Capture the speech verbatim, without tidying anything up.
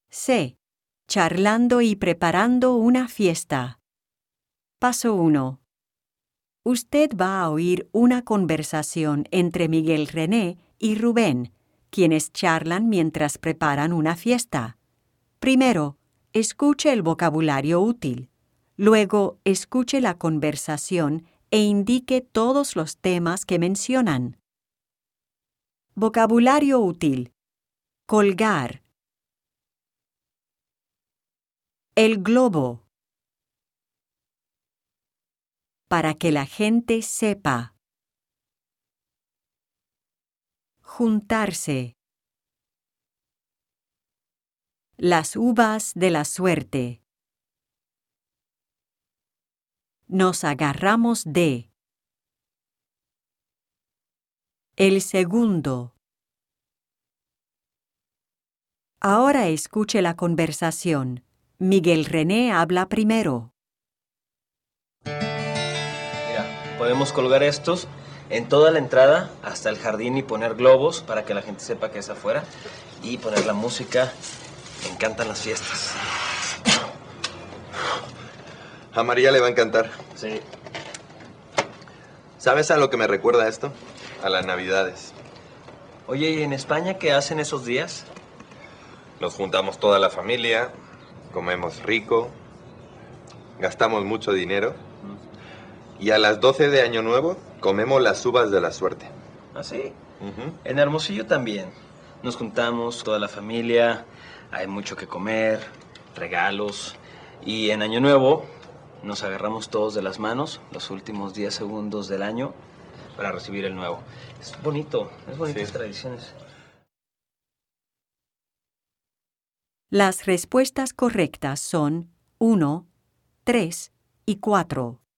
C. Charlando y preparando una fiesta. Paso uno. Usted va a oír una conversación entre Miguel René y Rubén, quienes charlan mientras preparan una fiesta. Primero, escuche el vocabulario útil. Luego, escuche la conversación e indique todos los temas que mencionan. Vocabulario útil. Colgar. El globo. Para que la gente sepa. Juntarse. Las uvas de la suerte. Nos agarramos de. El segundo. Ahora escuche la conversación. Miguel René habla primero. Mira, podemos colgar estos en toda la entrada hasta el jardín y poner globos para que la gente sepa que es afuera y poner la música. Me encantan las fiestas. A María le va a encantar. Sí. ¿Sabes a lo que me recuerda esto? A las Navidades. Oye, ¿y en España qué hacen esos días? Nos juntamos toda la familia, comemos rico, gastamos mucho dinero y a las doce de Año Nuevo comemos las uvas de la suerte. ¿Ah, sí? Uh-huh. En Hermosillo también. Nos juntamos toda la familia, hay mucho que comer, regalos. Y en Año Nuevo nos agarramos todos de las manos los últimos diez segundos del año para recibir el nuevo. Es bonito, es bonitas Sí. tradiciones. Las respuestas correctas son uno, tres y cuatro.